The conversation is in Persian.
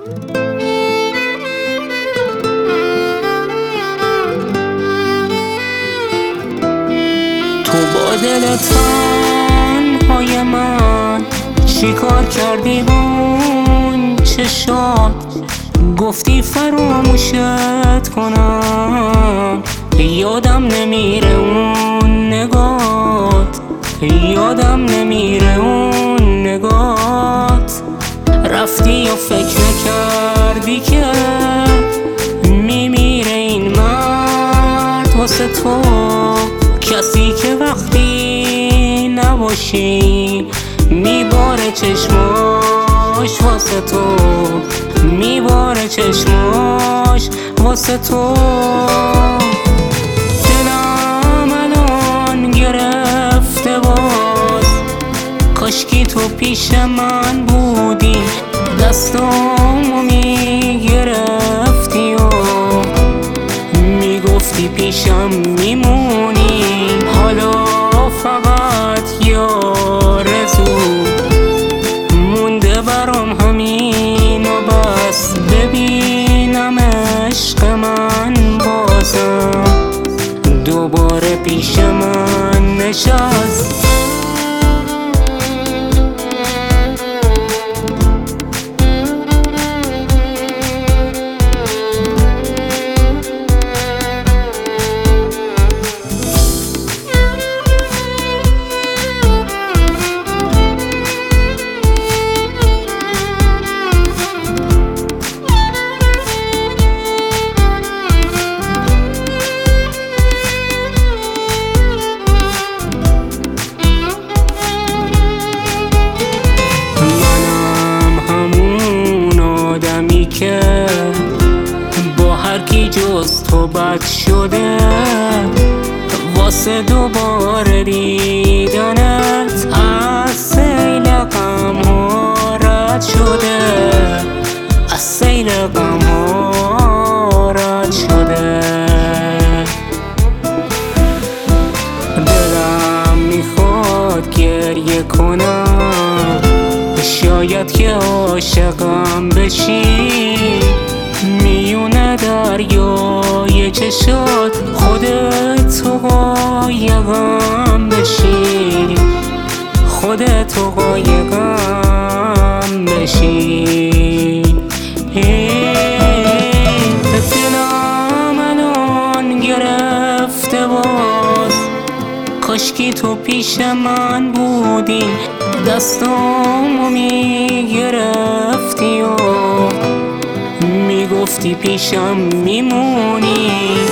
تو با دل تنهای من چی کار کردی اون چشات؟ گفتی فراموشت کنم، یادم نمیره اون نگات، یادم نمیره اون نگات. رفتی و فکر نکردی که میمیره این مرد واسه تو، کسی که وقتی نباشی میباره چشماش واسه تو، میباره چشماش واسه تو. دلم الان گرفته باز، کاشکی تو پیش من بودی، دستامو میگرفتی و میگفتی پیشم میمونی. حالا فقط یه آرزو مونده برام، همین و بس، ببینم عشق من بازم دوباره پیش من نشست. که با هر کی جز تو بد شده، واسه دوباره دیدنت از سیل غم ها رد شده، از سیل غم ها رد شده. دلم میخواد گریه کنم، شاید که عاشقم بشی، میونه دریای چشات خودت تو قایقم بشی، خودت تو قایقم بشی. دلم الان گرفته باز، کاشکی تو پیش من بودی، دستامو میگرفتی و میگفتی پیشم میمونی.